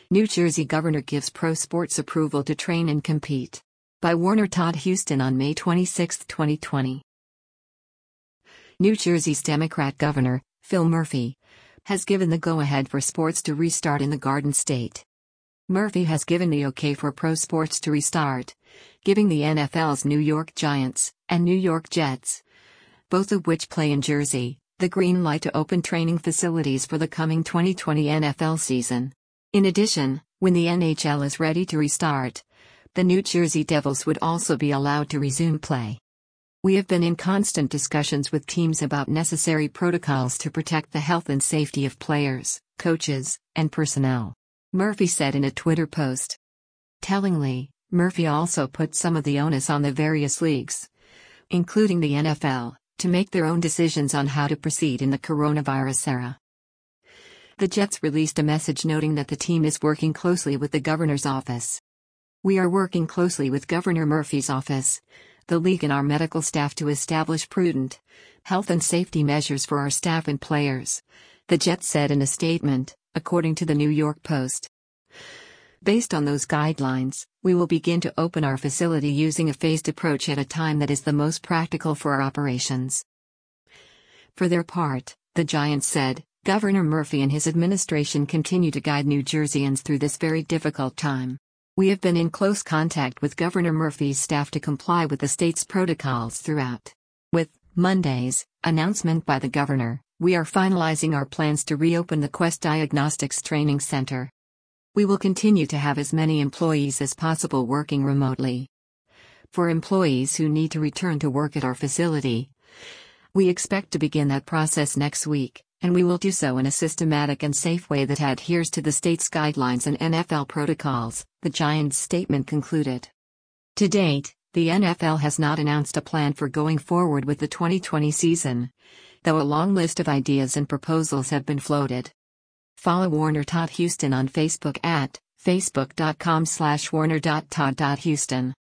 New Jersey governor gives pro sports approval to train and compete. By Warner Todd Huston on May 26, 2020. New Jersey's Democrat governor, Phil Murphy, has given the go-ahead for sports to restart in the Garden State. Murphy has given the okay for pro sports to restart, giving the NFL's New York Giants and New York Jets, both of which play in Jersey, the green light to open training facilities for the coming 2020 NFL season. In addition, when the NHL is ready to restart, the New Jersey Devils would also be allowed to resume play. We have been in constant discussions with teams about necessary protocols to protect the health and safety of players, coaches, and personnel, Murphy said in a Twitter post. Tellingly, Murphy also put some of the onus on the various leagues, including the NFL, to make their own decisions on how to proceed in the coronavirus era. The Jets released a message noting that the team is working closely with the governor's office. We are working closely with Governor Murphy's office, the league and our medical staff to establish prudent health and safety measures for our staff and players, the Jets said in a statement, according to the New York Post. Based on those guidelines, we will begin to open our facility using a phased approach at a time that is the most practical for our operations. For their part, the Giants said, Governor Murphy and his administration continue to guide New Jerseyans through this very difficult time. We have been in close contact with Governor Murphy's staff to comply with the state's protocols throughout. With Monday's announcement by the governor, we are finalizing our plans to reopen the Quest Diagnostics Training Center. We will continue to have as many employees as possible working remotely. For employees who need to return to work at our facility, we expect to begin that process next week, and we will do so in a systematic and safe way that adheres to the state's guidelines and NFL protocols, the Giants' statement concluded. To date, the NFL has not announced a plan for going forward with the 2020 season, though a long list of ideas and proposals have been floated. Follow Warner Todd Huston on Facebook at facebook.com/warner.todd.huston.